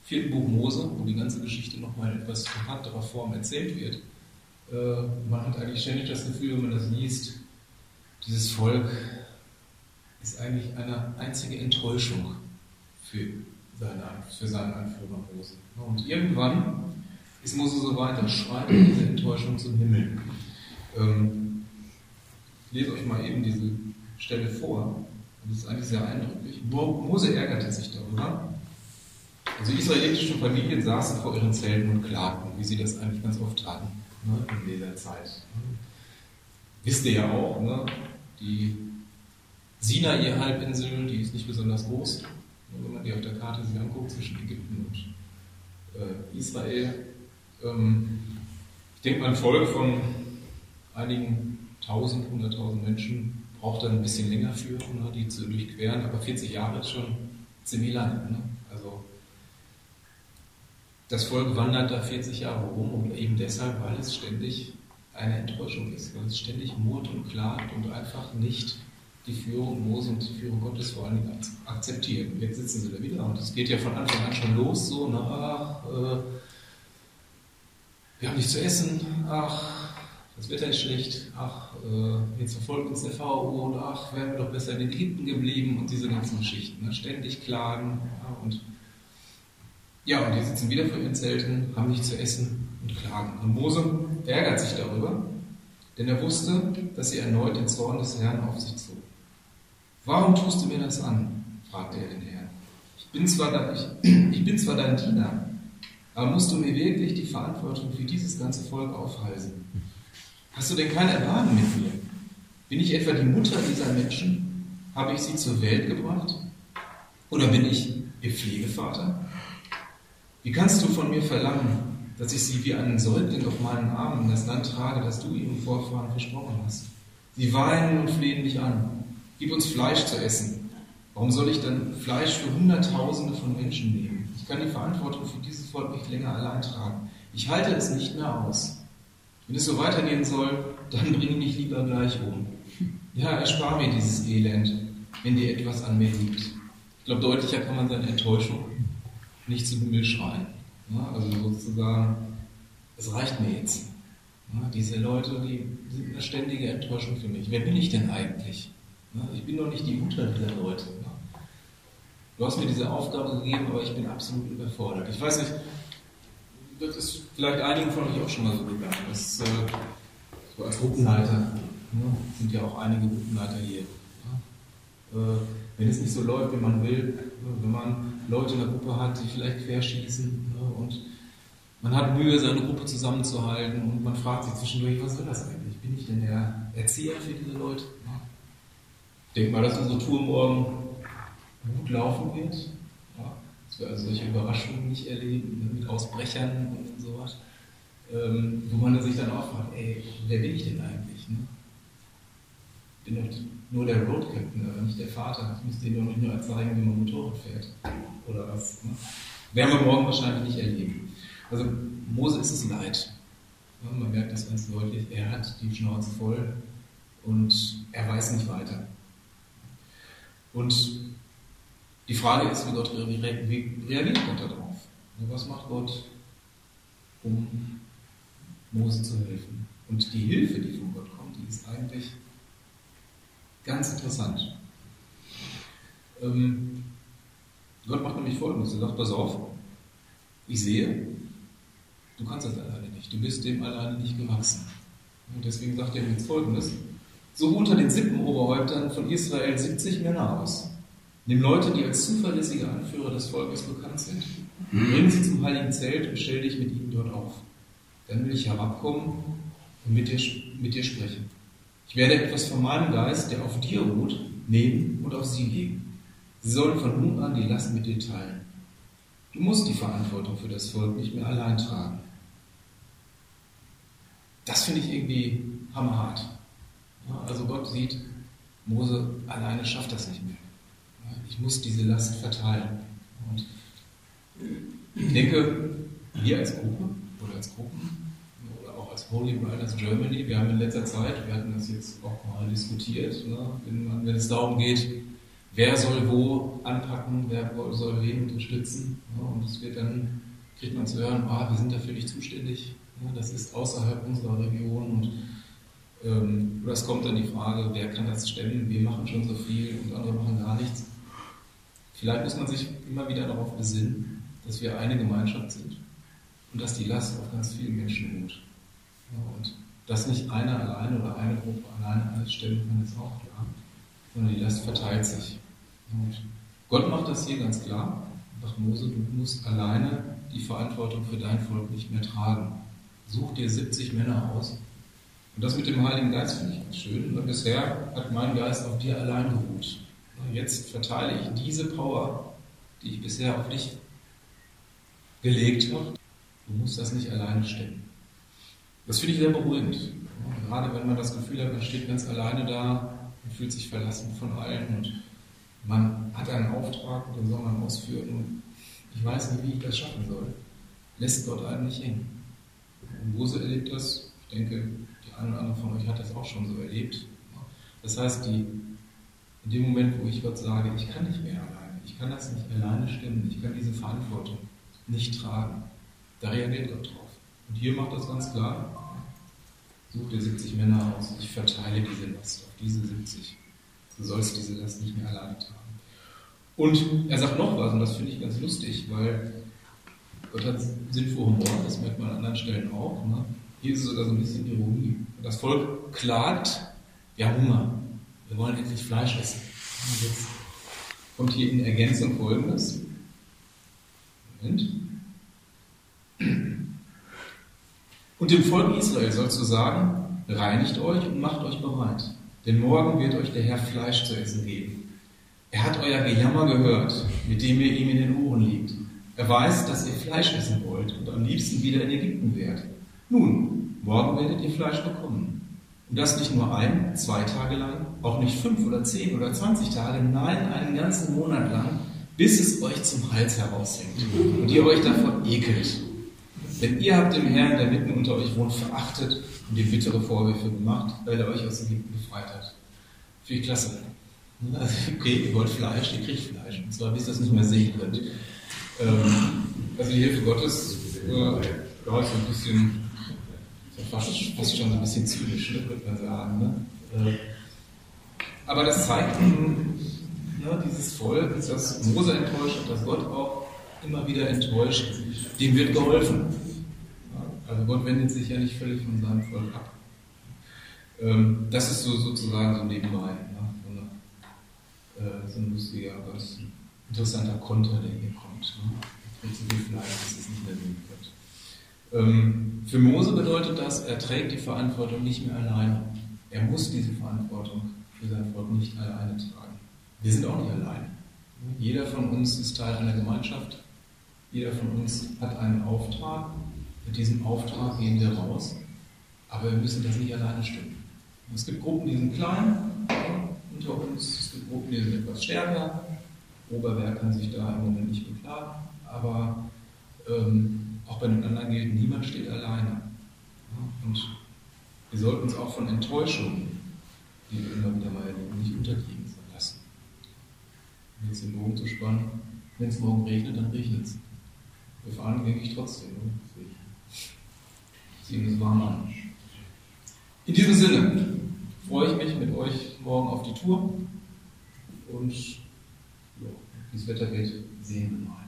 4. Buch Mose, wo die ganze Geschichte nochmal in etwas kompakterer Form erzählt wird. Man hat eigentlich ständig das Gefühl, wenn man das liest, dieses Volk ist eigentlich eine einzige Enttäuschung für seinen Anführer Mose. Und irgendwann ist Mose so weit, dann schreit diese Enttäuschung zum Himmel. Ich lese euch mal eben diese Stelle vor. Das ist eigentlich sehr eindrücklich. Mose ärgerte sich darüber. Also israelitische Familien saßen vor ihren Zelten und klagten, wie sie das eigentlich ganz oft taten, in dieser Zeit. Wisst ihr ja auch, die Sinai-Halbinsel, die ist nicht besonders groß. Wenn man die auf der Karte sich anguckt, zwischen Ägypten und Israel. Ich denke mal, ein Volk von einigen 100.000 Menschen braucht dann ein bisschen länger für, die zu durchqueren, aber 40 Jahre ist schon ziemlich lang. Also das Volk wandert da 40 Jahre rum und eben deshalb, weil es ständig eine Enttäuschung ist, weil es ständig murrt und klagt und einfach nicht die Führung Mose und die Führung Gottes vor allen Dingen akzeptieren. Und jetzt sitzen sie da wieder und es geht ja von Anfang an schon los, so, wir haben nichts zu essen, das Wetter ist schlecht, jetzt verfolgt uns der Pharao und wären wir doch besser in Ägypten geblieben und diese ganzen Geschichten, ständig klagen und die sitzen wieder vor ihren Zelten, haben nichts zu essen und klagen. Und Mose ärgert sich darüber, denn er wusste, dass sie erneut den Zorn des Herrn auf sich zog. Warum tust du mir das an? Fragte er den Herrn. Ich bin zwar dein Diener, aber musst du mir wirklich die Verantwortung für dieses ganze Volk aufhalsen? Hast du denn kein Erbarmen mit mir? Bin ich etwa die Mutter dieser Menschen? Habe ich sie zur Welt gebracht? Oder bin ich ihr Pflegevater? Wie kannst du von mir verlangen, dass ich sie wie einen Säugling auf meinen Armen in das Land trage, das du ihren Vorfahren versprochen hast? Sie weinen und flehen mich an. Gib uns Fleisch zu essen. Warum soll ich dann Fleisch für Hunderttausende von Menschen nehmen? Ich kann die Verantwortung für dieses Volk nicht länger allein tragen. Ich halte es nicht mehr aus. Wenn es so weitergehen soll, dann bring mich lieber gleich um. Ja, erspar mir dieses Elend, wenn dir etwas an mir liegt. Ich glaube, deutlicher kann man seine Enttäuschung nicht zum Himmel schreien. Also sozusagen, es reicht mir jetzt. Diese Leute, die sind eine ständige Enttäuschung für mich. Wer bin ich denn eigentlich? Ich bin doch nicht die Mutter dieser Leute. Du hast mir diese Aufgabe gegeben, aber ich bin absolut überfordert. Ich weiß nicht, das ist vielleicht einigen von euch auch schon mal so gegangen. Das, so als Gruppenleiter, sind ja auch einige Gruppenleiter hier. Wenn es nicht so läuft, wie man will, wenn man Leute in der Gruppe hat, die vielleicht querschießen und man hat Mühe, seine Gruppe zusammenzuhalten und man fragt sich zwischendurch, was soll das eigentlich? Bin ich denn der Erzieher für diese Leute? Ich denke mal, dass unsere Tour morgen gut laufen wird. Dass wir also solche Überraschungen nicht erleben, mit Ausbrechern und sowas. Wo man sich dann auch fragt, wer bin ich denn eigentlich? Ich bin doch nur der Road Captain, aber nicht der Vater. Ich müsste Ihnen doch nicht nur zeigen, wie man Motorrad fährt. Oder was. Werden wir morgen wahrscheinlich nicht erleben. Also Mose ist es leid. Man merkt das ganz deutlich. Er hat die Schnauze voll und er weiß nicht weiter. Und die Frage ist, wie reagiert Gott darauf? Was macht Gott, um Mose zu helfen? Und die Hilfe, die von Gott kommt, die ist eigentlich ganz interessant. Gott macht nämlich Folgendes. Er sagt, pass auf, ich sehe, du kannst das alleine nicht. Du bist dem alleine nicht gewachsen. Und deswegen sagt er ihm jetzt Folgendes. Suche unter den Sippenoberhäuptern von Israel 70 Männer aus. Nimm Leute, die als zuverlässige Anführer des Volkes bekannt sind. Bring sie zum heiligen Zelt und stell dich mit ihnen dort auf. Dann will ich herabkommen und mit dir sprechen. Ich werde etwas von meinem Geist, der auf dir ruht, nehmen und auf sie legen. Sie sollen von nun an die Last mit dir teilen. Du musst die Verantwortung für das Volk nicht mehr allein tragen. Das finde ich irgendwie hammerhart. Also Gott sieht, Mose alleine schafft das nicht mehr. Ich muss diese Last verteilen. Und ich denke, wir als Gruppe oder als Gruppen oder auch als Holy Brothers Germany, wir haben in letzter Zeit, wir hatten das jetzt auch mal diskutiert, wenn es darum geht, wer soll wo anpacken, wer soll wen unterstützen. Ja, und es wird dann, kriegt man zu hören, wir sind dafür nicht zuständig. Ja, das ist außerhalb unserer Region. Oder es kommt dann die Frage, wer kann das stemmen? Wir machen schon so viel und andere machen gar nichts. Vielleicht muss man sich immer wieder darauf besinnen, dass wir eine Gemeinschaft sind und dass die Last auf ganz vielen Menschen ruht. Ja, und dass nicht einer alleine oder eine Gruppe alleine alles stemmen kann, ist auch klar, sondern die Last verteilt sich. Und Gott macht das hier ganz klar. Er sagt, Mose, du musst alleine die Verantwortung für dein Volk nicht mehr tragen. Such dir 70 Männer aus. Und das mit dem Heiligen Geist finde ich ganz schön. Und bisher hat mein Geist auf dir allein geruht. Jetzt verteile ich diese Power, die ich bisher auf dich gelegt habe. Du musst das nicht alleine stemmen. Das finde ich sehr beruhigend. Gerade wenn man das Gefühl hat, man steht ganz alleine da und fühlt sich verlassen von allen und man hat einen Auftrag, den soll man ausführen und ich weiß nicht, wie ich das schaffen soll. Lässt Gott einen nicht hängen. Und Mose erlebt das. Ich denke, die eine oder andere von euch hat das auch schon so erlebt. Das heißt, in dem Moment, wo ich Gott sage, ich kann nicht mehr alleine, ich kann das nicht alleine stemmen, ich kann diese Verantwortung nicht tragen, da reagiert Gott drauf. Und hier macht das ganz klar, such dir 70 Männer aus, ich verteile diese Last auf diese 70. Du sollst diese Last nicht mehr alleine tragen. Und er sagt noch was, und das finde ich ganz lustig, weil Gott hat Sinn für Humor, das merkt man an anderen Stellen auch. Ne? Hier ist es sogar so ein bisschen Ironie. Das Volk klagt, wir haben Hunger, wir wollen endlich Fleisch essen. Und jetzt kommt hier in Ergänzung Folgendes. Moment. Und dem Volk Israel sollst du sagen, reinigt euch und macht euch bereit, denn morgen wird euch der Herr Fleisch zu essen geben. Er hat euer Gejammer gehört, mit dem ihr ihm in den Ohren liegt. Er weiß, dass ihr Fleisch essen wollt und am liebsten wieder in Ägypten wärt. Nun, morgen werdet ihr Fleisch bekommen. Und das nicht nur 1, 2 Tage lang, auch nicht 5 oder 10 oder 20 Tage, nein, einen ganzen Monat lang, bis es euch zum Hals heraushängt und ihr euch davon ekelt. Denn ihr habt den Herrn, der mitten unter euch wohnt, verachtet und ihm bittere Vorwürfe gemacht, weil er euch aus Ägypten befreit hat. Finde ich klasse. Also, okay, ihr wollt Fleisch, ihr kriegt Fleisch. Und zwar, bis ihr das nicht mehr sehen könnt. Also die Hilfe Gottes ist so ein bisschen, fast schon so ein bisschen zynisch, ne, könnte man sagen. Ne? Aber das zeigt dieses Volk, das Mose enttäuscht und das Gott auch immer wieder enttäuscht, dem wird geholfen. Also Gott wendet sich ja nicht völlig von seinem Volk ab. Das ist so sozusagen so nebenbei. So ein lustiger, aber interessanter Konter, der hier kommt. Ne? Kriegt so viel Fleisch, dass es nicht mehr sehen könnt. Für Mose bedeutet das, er trägt die Verantwortung nicht mehr alleine. Er muss diese Verantwortung für sein Volk nicht alleine tragen. Wir sind auch nicht alleine. Jeder von uns ist Teil einer Gemeinschaft. Jeder von uns hat einen Auftrag. Mit diesem Auftrag gehen wir raus. Aber wir müssen das nicht alleine stemmen. Es gibt Gruppen, die sind klein unter uns. Es gibt Gruppen, die sind etwas stärker. Oberwerk kann sich da im Moment nicht beklagen. Aber auch bei den anderen gilt, niemand steht alleine. Und wir sollten uns auch von Enttäuschungen, die wir immer wieder mal erleben, nicht unterkriegen lassen. Um jetzt den Bogen zu spannen, wenn es morgen regnet, dann regnet es. Wir fahren, denke ich, trotzdem. Ziehen es warm an. In diesem Sinne freue ich mich mit euch morgen auf die Tour und wie das Wetter wird, sehen wir mal.